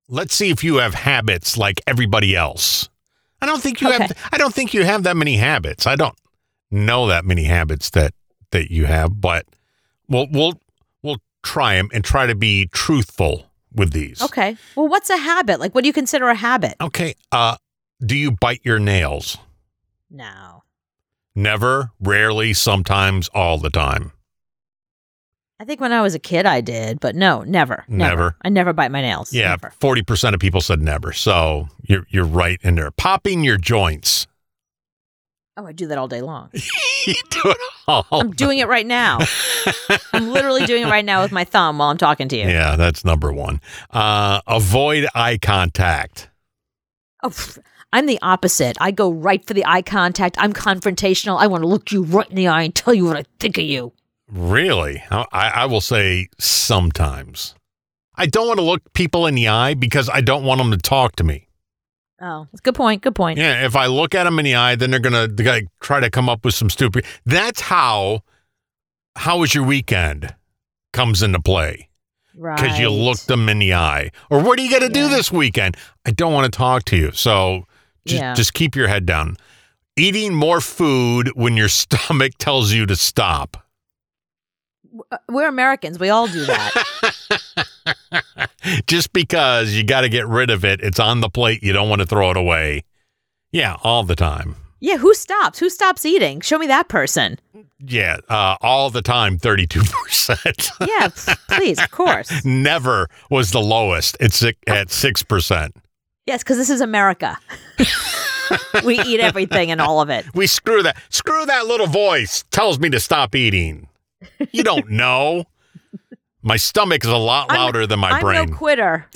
let's see if you have habits like everybody else. I don't think you have that many habits. I don't know that many habits that you have, but we'll try them and try to be truthful with these. Okay. Well, what's a habit? Like, what do you consider a habit? Okay. Do you bite your nails? No. Never, rarely, sometimes, all the time. I think when I was a kid, I did, but no, never. I never bite my nails. Yeah, never. 40% of people said never. So you're right in there. Popping your joints. Oh, I do that all day long. You do it all. I'm doing it right now. I'm literally doing it right now with my thumb while I'm talking to you. Yeah, that's number one. Avoid eye contact. Oh, I'm the opposite. I go right for the eye contact. I'm confrontational. I want to look you right in the eye and tell you what I think of you. Really? I will say sometimes. I don't want to look people in the eye because I don't want them to talk to me. Oh, good point. Good point. Yeah, if I look at them in the eye, then they're going to try to come up with some stupid. That's how was your weekend comes into play. Right. Because you looked them in the eye. Or what are you going to do this weekend? I don't want to talk to you. So just keep your head down. Eating more food when your stomach tells you to stop. We're Americans. We all do that. Just because you got to get rid of it. It's on the plate. You don't want to throw it away. Yeah, all the time. Yeah, who stops? Who stops eating? Show me that person. Yeah, all the time, 32%. Yeah, please, of course. Never was the lowest. It's at 6%. Yes, because this is America. We eat everything and all of it. We screw that little voice tells me to stop eating. You don't know. My stomach is a lot louder than my brain. I'm no quitter.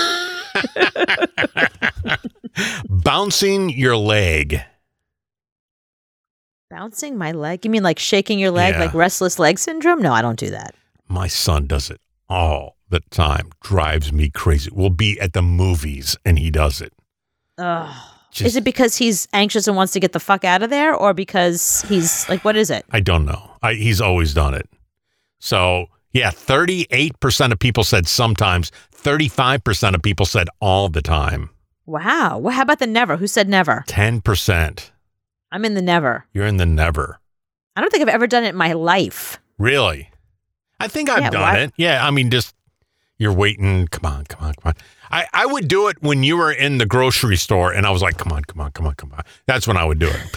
Bouncing your leg. Bouncing my leg? You mean like shaking your leg, like restless leg syndrome? No, I don't do that. My son does it all the time. Drives me crazy. We'll be at the movies and he does it. Ugh. Is it because he's anxious and wants to get the fuck out of there, or because he's like, what is it? I don't know. He's always done it. So, yeah, 38% of people said sometimes. 35% of people said all the time. Wow. Well, how about the never? Who said never? 10%. I'm in the never. You're in the never. I don't think I've ever done it in my life. Really? I think I've done it. Yeah, I mean, just you're waiting. Come on. I would do it when you were in the grocery store and I was like, come on. That's when I would do it.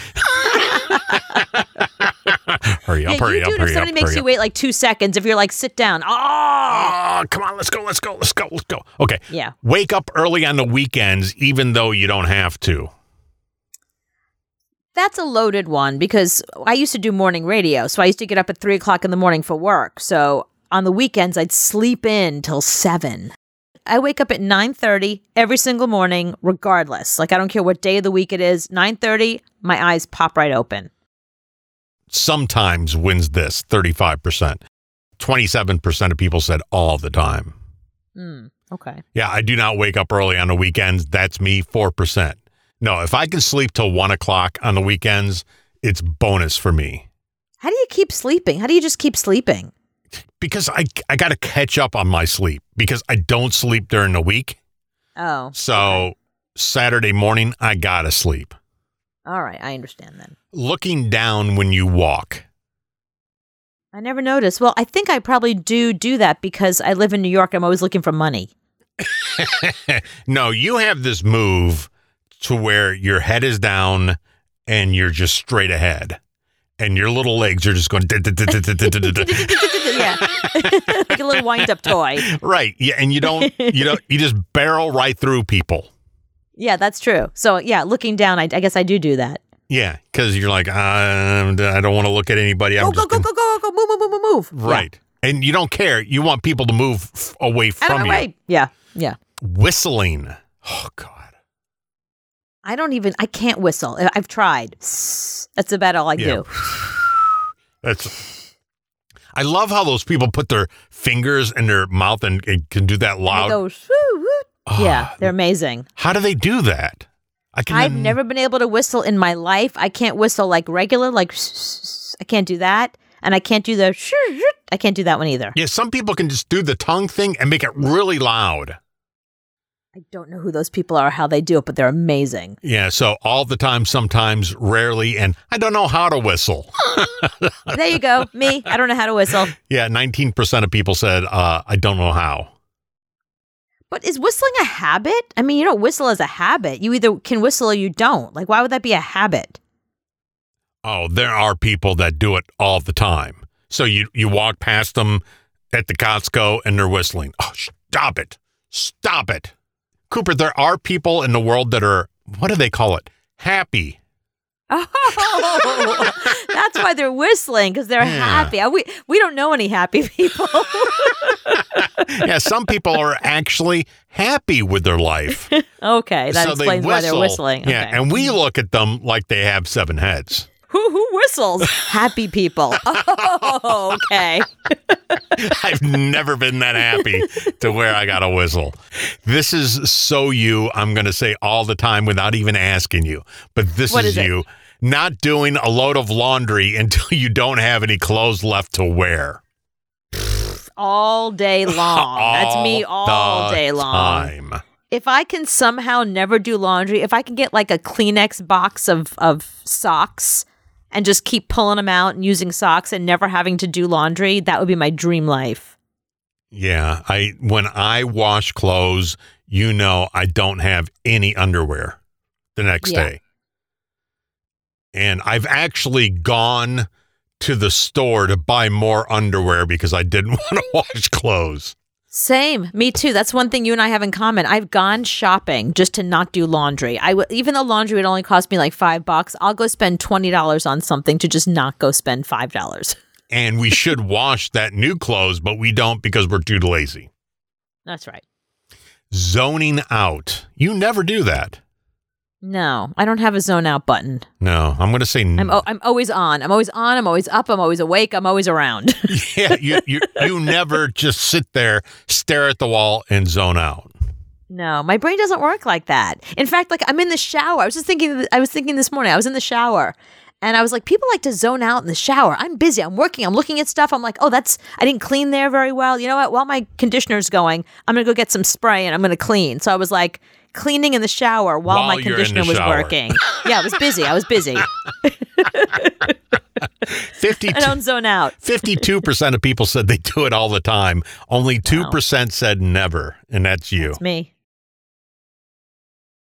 Hurry up. If somebody makes you wait like 2 seconds, if you're like, sit down. Oh, come on, let's go. Okay. Yeah. Wake up early on the weekends, even though you don't have to. That's a loaded one because I used to do morning radio. So I used to get up at 3:00 in the morning for work. So on the weekends, I'd sleep in till 7. I wake up at 9:30 every single morning, regardless. Like, I don't care what day of the week it is. 9:30, my eyes pop right open. Sometimes wins this, 35%. 27% of people said all the time. Okay. Yeah, I do not wake up early on the weekends. That's me, 4%. No, if I can sleep till 1:00 on the weekends, it's bonus for me. How do you keep sleeping? How do you just keep sleeping? Because I got to catch up on my sleep because I don't sleep during the week. Oh. So Saturday morning, I got to sleep. All right. I understand then. Looking down when you walk. I never noticed. Well, I think I probably do that because I live in New York. I'm always looking for money. No, you have this move to where your head is down and you're just straight ahead. And your little legs are just going. Yeah, like a little wind-up toy. Right. Yeah, and you just barrel right through people. Yeah, that's true. So yeah, looking down, I guess I do that. Yeah, because you're like, I don't want to look at anybody. Go, move. Right, yeah. And you don't care. You want people to move away from you. Way. Yeah. Whistling. Oh God. I can't whistle. I've tried. That's about all I do. I love how those people put their fingers in their mouth and can do that loud. And it goes, yeah, they're amazing. How do they do that? I've never been able to whistle in my life. I can't whistle like regular, like I can't do that. And I can't do I can't do that one either. Yeah, some people can just do the tongue thing and make it really loud. I don't know who those people are or how they do it, but they're amazing. Yeah, so all the time, sometimes, rarely, and I don't know how to whistle. There you go. Me, I don't know how to whistle. Yeah, 19% of people said, I don't know how. But is whistling a habit? I mean, you don't whistle as a habit. You either can whistle or you don't. Like, why would that be a habit? Oh, there are people that do it all the time. So you walk past them at the Costco and they're whistling. Oh, stop it. Stop it. Cooper, there are people in the world that are, what do they call it? Happy. Oh, that's why they're whistling, because they're happy. We don't know any happy people. Yeah, some people are actually happy with their life. Okay, that so explains why they're whistling. Okay. Yeah, and we look at them like they have 7 heads. Who whistles? Happy people. Oh, okay. I've never been that happy to where I got to whistle. This is so you, I'm going to say all the time without even asking you. But this is you not doing a load of laundry until you don't have any clothes left to wear. All day long. That's me all day long. Time. If I can somehow never do laundry, if I can get like a Kleenex box of socks and just keep pulling them out and using socks and never having to do laundry, that would be my dream life. Yeah, when I wash clothes, I don't have any underwear the next day. And I've actually gone to the store to buy more underwear because I didn't want to wash clothes. Same. Me too. That's one thing you and I have in common. I've gone shopping just to not do laundry. Even though laundry would only cost me like $5, I'll go spend $20 on something to just not go spend $5. And we should wash that new clothes, but we don't because we're too lazy. That's right. Zoning out. You never do that. No, I don't have a zone out button. No, I'm going to say I'm always on. I'm always on. I'm always up. I'm always awake. I'm always around. Yeah, you never just sit there, stare at the wall, and zone out. No, my brain doesn't work like that. In fact, like I'm in the shower. I was thinking this morning, I was in the shower and I was like, people like to zone out in the shower. I'm busy. I'm working. I'm looking at stuff. I'm like, I didn't clean there very well. You know what? While my conditioner's going, I'm going to go get some spray and I'm going to clean. So I was like cleaning in the shower while my conditioner was working. Yeah, I was busy. 52, I don't zone out. 52% of people said they do it all the time. Only 2% said never, and that's you. That's me.